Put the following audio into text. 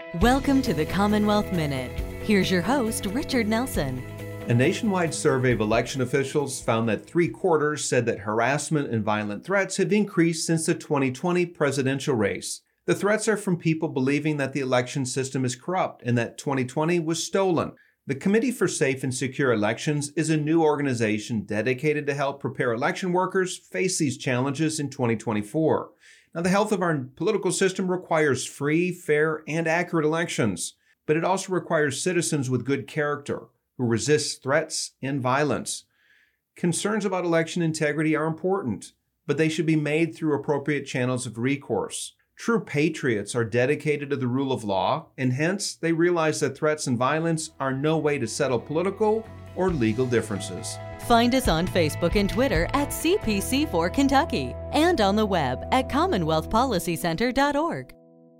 Welcome to the Commonwealth Minute. Here's your host, Richard Nelson. A nationwide survey of election officials found that 3/4 said that harassment and violent threats have increased since the 2020 presidential race. The threats are from people believing that the election system is corrupt and that 2020 was stolen. The Committee for Safe and Secure Elections is a new organization dedicated to help prepare election workers face these challenges in 2024. Now, the health of our political system requires free, fair, and accurate elections, but it also requires citizens with good character who resist threats and violence. Concerns about election integrity are important, but they should be made through appropriate channels of recourse. True patriots are dedicated to the rule of law, and hence they realize that threats and violence are no way to settle political or legal differences. Find us on Facebook and Twitter at CPC4 Kentucky and on the web at CommonwealthPolicyCenter.org.